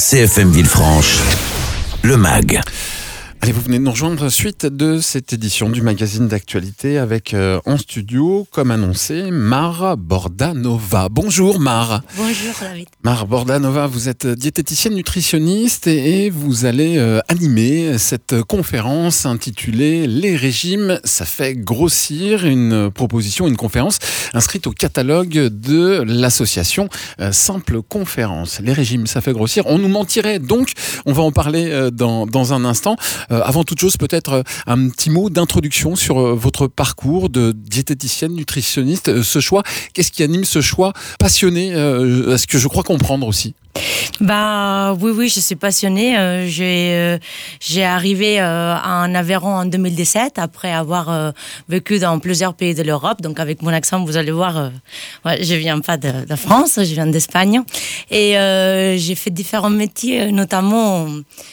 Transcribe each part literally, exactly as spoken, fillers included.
C F M Villefranche, le M A G. Allez, vous venez de nous rejoindre suite de cette édition du magazine d'actualité avec euh, en studio, comme annoncé, Mare Bordanova. Bonjour Mare. Bonjour David. Mare Bordanova, vous êtes diététicienne nutritionniste et, et vous allez euh, animer cette conférence intitulée « Les régimes, ça fait grossir », une proposition, une conférence inscrite au catalogue de l'association euh, Simple Conférence. Les régimes, ça fait grossir. On nous mentirait donc, on va en parler euh, dans, dans un instant. Euh, avant toute chose, peut-être euh, un petit mot d'introduction sur euh, votre parcours de diététicienne, nutritionniste. Euh, ce choix, qu'est-ce qui anime ce choix passionné, euh, est-ce que je crois comprendre aussi? Bah oui, oui, je suis passionnée. Euh, j'ai, euh, j'ai arrivé euh, en Aveyron en deux mille dix-sept après avoir euh, vécu dans plusieurs pays de l'Europe. Donc avec mon accent, vous allez voir, euh, ouais, je viens pas de, de France, je viens d'Espagne. Et euh, j'ai fait différents métiers, notamment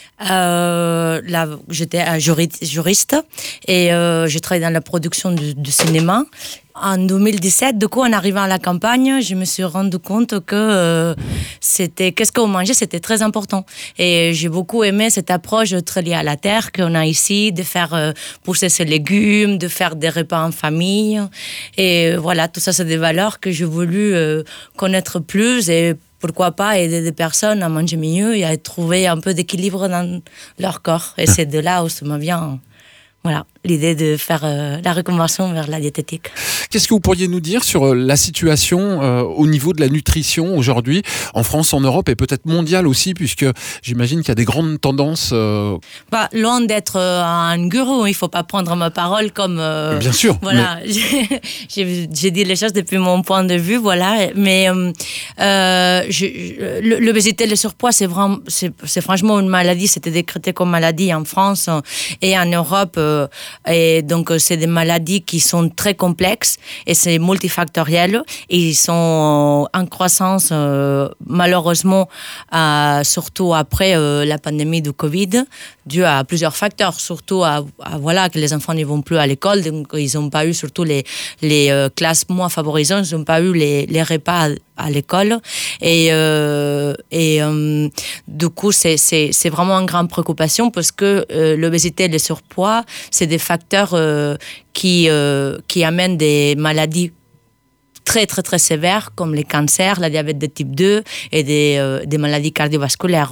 euh, là, j'étais juriste et euh, j'ai travaillé dans la production du, du cinéma. En deux mille dix-sept, du coup, en arrivant à la campagne, je me suis rendu compte que euh, c'était qu'est-ce qu'on mangeait, c'était très important. Et j'ai beaucoup aimé cette approche très liée à la terre qu'on a ici, de faire euh, pousser ses légumes, de faire des repas en famille. Et voilà, tout ça, c'est des valeurs que j'ai voulu euh, connaître plus et pourquoi pas aider des personnes à manger mieux et à trouver un peu d'équilibre dans leur corps. Et c'est de là où ça me vient. Voilà, l'idée de faire euh, la reconversion vers la diététique. Qu'est-ce que vous pourriez nous dire sur euh, la situation euh, au niveau de la nutrition aujourd'hui, en France, en Europe et peut-être mondiale aussi, puisque j'imagine qu'il y a des grandes tendances. Euh... Bah, loin d'être euh, un gourou, il ne faut pas prendre ma parole comme... Euh, Bien sûr. Voilà, mais... j'ai, j'ai dit les choses depuis mon point de vue, voilà. Mais euh, euh, je, l'obésité, le surpoids, c'est, vraiment, c'est, c'est franchement une maladie. C'était décrété comme maladie en France et en Europe. Euh, Et donc, c'est des maladies qui sont très complexes et c'est multifactoriel. Et ils sont en croissance, euh, malheureusement, euh, surtout après euh, la pandémie du Covid, dû à plusieurs facteurs. Surtout à, à voilà, que les enfants ne vont plus à l'école, donc ils n'ont pas eu, surtout les, les euh, classes moins favorisées, ils n'ont pas eu les, les repas à, à l'école. Et, euh, et euh, du coup, c'est, c'est, c'est vraiment une grande préoccupation parce que euh, l'obésité et le surpoids, c'est des facteurs euh, qui, euh, qui amènent des maladies très, très, très sévères comme les cancers, la diabète de type deux et des, euh, des maladies cardiovasculaires.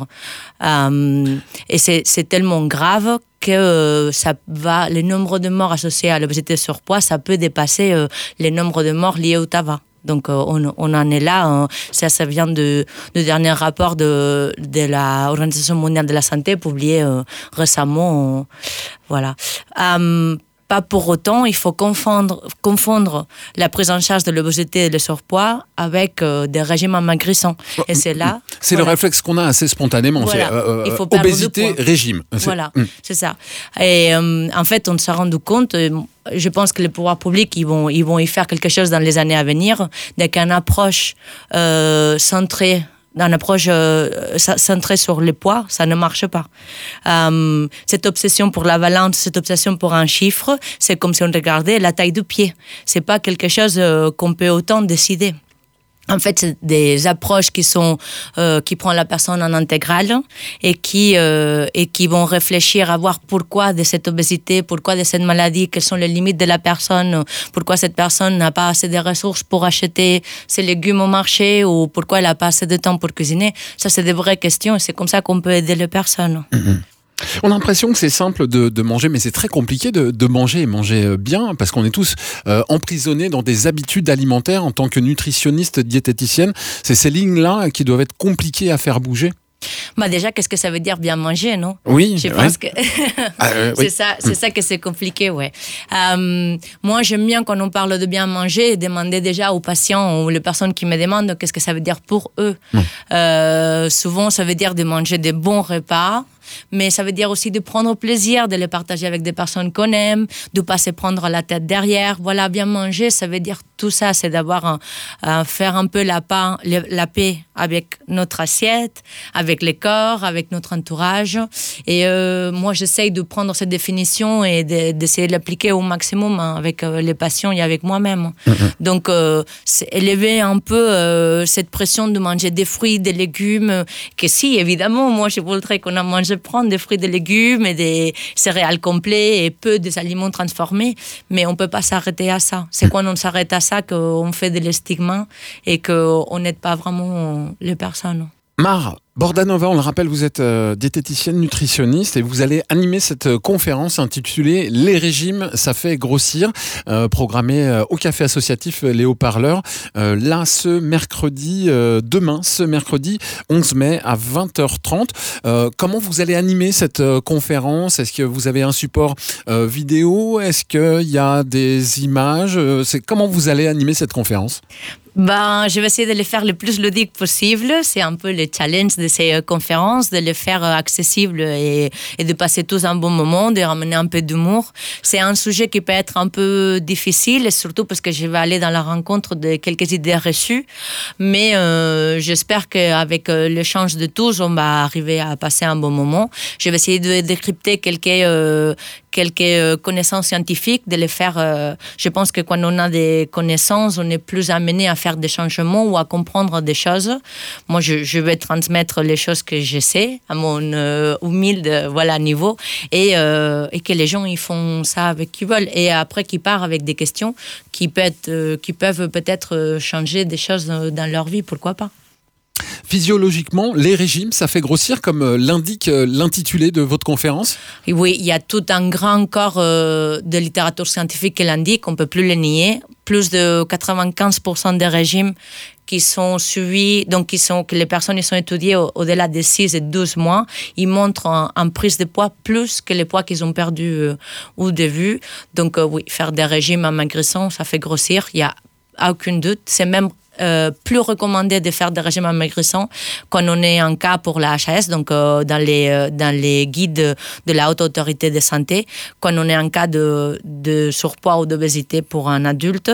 Euh, et c'est, c'est tellement grave que euh, ça va, le nombre de morts associés à l'obésité et au surpoids, ça peut dépasser euh, le nombre de morts liés au tabac. Donc, euh, on, on en est là. Hein. Ça, ça vient de, du dernier rapport de, de l'Organisation mondiale de la santé publié euh, récemment. Euh, voilà. Euh, Pas pour autant, il faut confondre, confondre la prise en charge de l'obésité et le surpoids avec euh, des régimes amaigrissants. Et c'est là... C'est voilà. le réflexe qu'on a assez spontanément. Voilà. C'est euh, il faut obésité, régime. C'est... Voilà, mmh. c'est ça. Et euh, en fait, on s'est rendu compte... Euh, je pense que les pouvoirs publics, ils vont, ils vont y faire quelque chose dans les années à venir, dès qu'une approche euh, centrée d'une approche euh, centrée sur le poids, ça ne marche pas. Euh, cette obsession pour la valence, cette obsession pour un chiffre, c'est comme si on regardait la taille du pied. C'est pas quelque chose euh, qu'on peut autant décider. En fait, c'est des approches qui sont euh, qui prennent la personne en intégrale et qui euh, et qui vont réfléchir à voir pourquoi de cette obésité, pourquoi de cette maladie, quelles sont les limites de la personne, pourquoi cette personne n'a pas assez de ressources pour acheter ses légumes au marché ou pourquoi elle n'a pas assez de temps pour cuisiner. Ça, c'est des vraies questions et c'est comme ça qu'on peut aider les personnes. Mmh. On a l'impression que c'est simple de, de manger, mais c'est très compliqué de, de manger et manger bien, parce qu'on est tous euh, emprisonnés dans des habitudes alimentaires en tant que nutritionniste, diététicienne. C'est ces lignes-là qui doivent être compliquées à faire bouger. Bah déjà, qu'est-ce que ça veut dire bien manger, non? Oui, je ouais. pense que ah, euh, c'est oui. ça, c'est ça que c'est compliqué, ouais. Euh, moi, j'aime bien quand on parle de bien manger, demander déjà aux patients ou les personnes qui me demandent qu'est-ce que ça veut dire pour eux. Mmh. Euh, souvent, ça veut dire de manger des bons repas. Mais ça veut dire aussi de prendre plaisir, de les partager avec des personnes qu'on aime, de ne pas se prendre la tête derrière. Voilà, bien manger, ça veut dire tout ça, c'est d'avoir euh, faire un peu la paix, la paix avec notre assiette, avec les corps, avec notre entourage. Et euh, moi, j'essaye de prendre cette définition et de, d'essayer de l'appliquer au maximum hein, avec euh, les patients et avec moi-même. Mm-hmm. Donc, euh, c'est élever un peu euh, cette pression de manger des fruits, des légumes, que si, évidemment, moi, je voudrais qu'on a mangé prendre des fruits, des légumes et des céréales complets et peu des aliments transformés, mais on ne peut pas s'arrêter à ça. C'est quand on s'arrête à ça qu'on fait de l'estigma et qu'on n'aide pas vraiment les personnes. Mar Bordanova, on le rappelle, vous êtes euh, diététicienne nutritionniste et vous allez animer cette euh, conférence intitulée « Les régimes, ça fait grossir euh, », programmée euh, au Café Associatif Les Haut-Parleurs, euh, là ce mercredi, euh, demain, ce mercredi onze mai à vingt heures trente. Euh, comment vous allez animer cette euh, conférence ? Est-ce que vous avez un support euh, vidéo ? Est-ce qu'il y a des images ? euh, c'est, Comment vous allez animer cette conférence ? Ben, je vais essayer de les faire le plus ludique possible. C'est un peu le challenge de ces conférences, de les faire accessibles et, et de passer tous un bon moment, de ramener un peu d'humour. C'est un sujet qui peut être un peu difficile, surtout parce que je vais aller dans la rencontre de quelques idées reçues. Mais euh, j'espère qu'avec l'échange de tous, on va arriver à passer un bon moment. Je vais essayer de décrypter quelques... Euh, quelques connaissances scientifiques, de les faire. Euh, je pense que quand on a des connaissances, on est plus amené à faire des changements ou à comprendre des choses. Moi, je, je vais transmettre les choses que je sais à mon euh, humilde voilà, niveau et, euh, et que les gens ils font ça avec qui veulent. Et après, qu'ils partent avec des questions qui, peut être, euh, qui peuvent peut-être changer des choses dans leur vie, pourquoi pas. Physiologiquement, les régimes, ça fait grossir, comme l'indique l'intitulé de votre conférence ? Oui, il y a tout un grand corps euh, de littérature scientifique qui l'indique, on ne peut plus le nier. Plus de quatre-vingt-quinze pour cent des régimes qui sont suivis, donc qui sont, que les personnes ils sont étudiées au, au-delà de six et douze mois, ils montrent en, en prise de poids plus que les poids qu'ils ont perdus euh, ou de vue. Donc euh, oui, faire des régimes amaigrissants, ça fait grossir, il n'y a aucun doute. C'est même Euh, plus recommandé de faire des régimes amaigrissants quand on est en cas pour la H A S, donc euh, dans, les, euh, dans les guides de la Haute Autorité de Santé, quand on est en cas de, de surpoids ou d'obésité pour un adulte,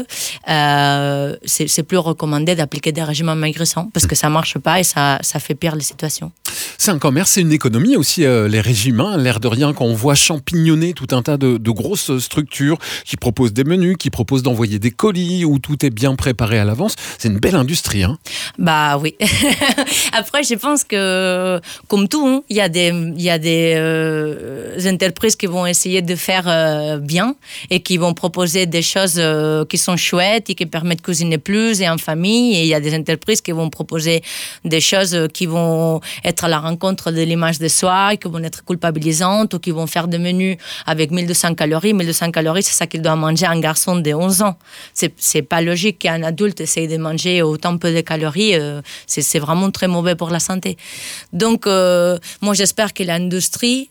euh, c'est, c'est plus recommandé d'appliquer des régimes amaigrissants parce que ça ne marche pas et ça, ça fait pire les situations. C'est un commerce, c'est une économie aussi, euh, les régimes, hein, l'air de rien, quand on voit champignonner tout un tas de, de grosses structures qui proposent des menus, qui proposent d'envoyer des colis où tout est bien préparé à l'avance, c'est une belle industrie. Hein. Bah oui. Après, je pense que, comme tout, hein, il y a des, il y a des euh, entreprises qui vont essayer de faire euh, bien et qui vont proposer des choses euh, qui sont chouettes et qui permettent de cuisiner plus et en famille. Et il y a des entreprises qui vont proposer des choses qui vont être à la rencontre de l'image de soi, qui vont être culpabilisantes ou qui vont faire des menus avec mille deux cents calories. mille deux cents calories, c'est ça qu'il doit manger un garçon de onze ans. C'est, c'est pas logique qu'un adulte essaye de manger autant peu de calories, euh, c'est, c'est vraiment très mauvais pour la santé. Donc, euh, moi, j'espère que l'industrie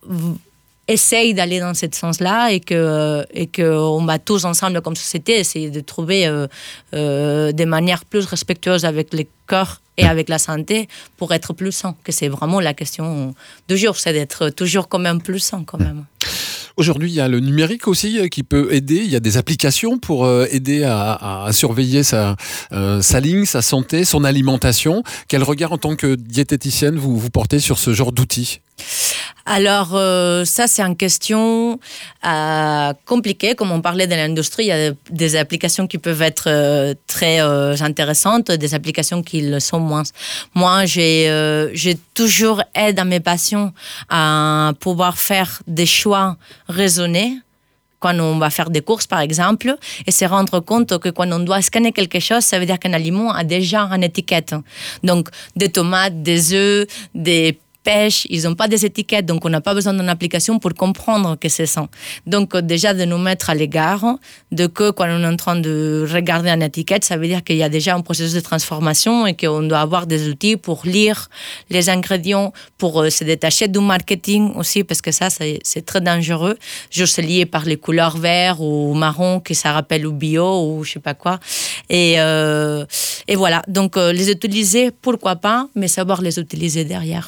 essaye d'aller dans ce sens-là et que euh, et qu'on va tous ensemble comme société essayer de trouver euh, euh, des manières plus respectueuses avec le corps et avec la santé pour être plus sain. Que c'est vraiment la question du jour, c'est d'être toujours quand même plus sain quand même. Aujourd'hui, il y a le numérique aussi qui peut aider. Il y a des applications pour aider à, à surveiller sa, euh, sa ligne, sa santé, son alimentation. Quel regard en tant que diététicienne vous, vous portez sur ce genre d'outils ? Alors, euh, ça, c'est une question euh, compliquée. Comme on parlait de l'industrie, il y a des applications qui peuvent être euh, très euh, intéressantes, des applications qui le sont moins. Moi, j'ai, euh, j'ai toujours aidé à mes patients à pouvoir faire des choix raisonnés quand on va faire des courses, par exemple, et se rendre compte que quand on doit scanner quelque chose, ça veut dire qu'un aliment a déjà une étiquette. Donc, des tomates, des œufs, des pêche, ils n'ont pas des étiquettes, donc on n'a pas besoin d'une application pour comprendre que c'est ça. Donc déjà de nous mettre à l'égard de que quand on est en train de regarder une étiquette, ça veut dire qu'il y a déjà un processus de transformation et qu'on doit avoir des outils pour lire les ingrédients, pour euh, se détacher du marketing aussi, parce que ça, c'est, c'est très dangereux. Juste lié par les couleurs vert ou marron, que ça rappelle au bio ou je sais pas quoi. Et, euh, et voilà, donc euh, les utiliser, pourquoi pas, mais savoir les utiliser derrière, oui. Mmh.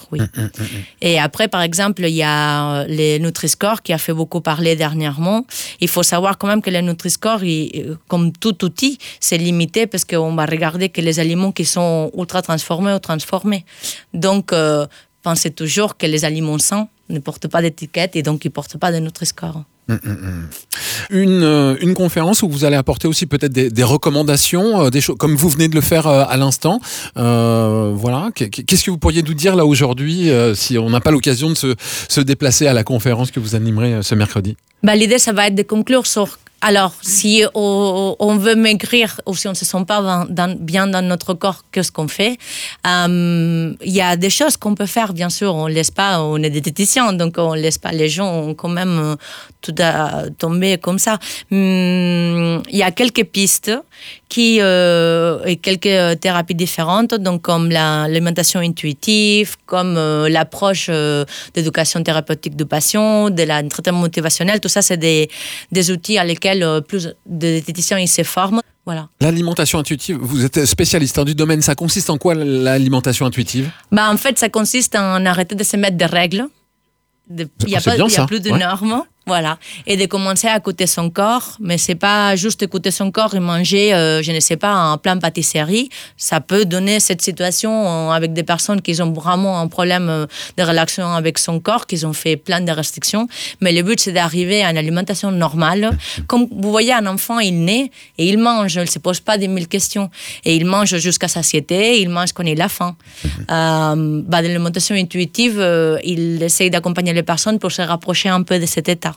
mmh. Et après, par exemple, il y a les Nutri-Score qui a fait beaucoup parler dernièrement. Il faut savoir quand même que les Nutri-Score, il, comme tout outil, c'est limité parce qu'on va regarder que les aliments qui sont ultra transformés ou transformés. Donc, euh, pensez toujours que les aliments sains ne portent pas d'étiquette et donc ils ne portent pas de Nutri-Score. Mmh, mmh. Une, euh, une conférence où vous allez apporter aussi peut-être des, des recommandations, euh, des choses comme vous venez de le faire euh, à l'instant. Euh, voilà. Qu'est-ce que vous pourriez nous dire là aujourd'hui euh, si on n'a pas l'occasion de se, se déplacer à la conférence que vous animerez euh, ce mercredi? Bah, l'idée, ça va être de conclure sur... Alors, si on, on veut maigrir ou si on ne se sent pas dans, dans, bien dans notre corps, qu'est-ce qu'on fait? Il euh, y a des choses qu'on peut faire, bien sûr. On ne laisse pas, on est diététiciens, donc on ne laisse pas les gens quand même euh, tout à, tomber comme ça. Il hum, y a quelques pistes qui, euh, et quelques thérapies différentes, donc comme l'alimentation intuitive, comme euh, l'approche euh, d'éducation thérapeutique du patient, de la traitement motivationnel. Tout ça, c'est des, des outils à lesquels plus de diététiciens ils se forment. Voilà. L'alimentation intuitive, vous êtes spécialiste hein, du domaine, ça consiste en quoi l'alimentation intuitive? Bah, en fait, ça consiste en arrêter de se mettre des règles. Il n'y a, ah, a, a plus de ouais. normes. Voilà. Et de commencer à écouter son corps, mais c'est pas juste écouter son corps et manger, euh, je ne sais pas, un plein pâtisserie. Ça peut donner cette situation avec des personnes qui ont vraiment un problème de relation avec son corps, qui ont fait plein de restrictions. Mais le but, c'est d'arriver à une alimentation normale. Comme vous voyez, un enfant, il naît et il mange. Il ne se pose pas des mille questions. Et il mange jusqu'à satiété, il mange quand il a faim. euh, bah, de l'alimentation intuitive, euh, il essaye d'accompagner les personnes pour se rapprocher un peu de cet état.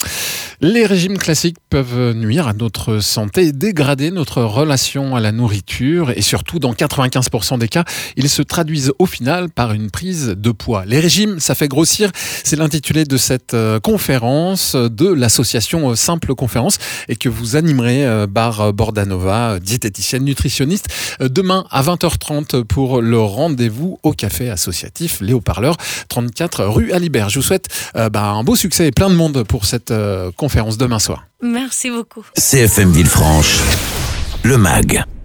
Les régimes classiques peuvent nuire à notre santé, dégrader notre relation à la nourriture et surtout, dans quatre-vingt-quinze pour cent des cas, ils se traduisent au final par une prise de poids. Les régimes, ça fait grossir, c'est l'intitulé de cette conférence de l'association Simple Conférence et que vous animerez, Bar Bordanova, diététicienne nutritionniste, demain à vingt heures trente pour le rendez-vous au café associatif Les Haut-Parleurs, trente-quatre rue Alibert. Je vous souhaite euh, bah, un beau succès et plein de monde pour cette euh, conférence demain soir. Merci beaucoup. C F M Villefranche, le M A G.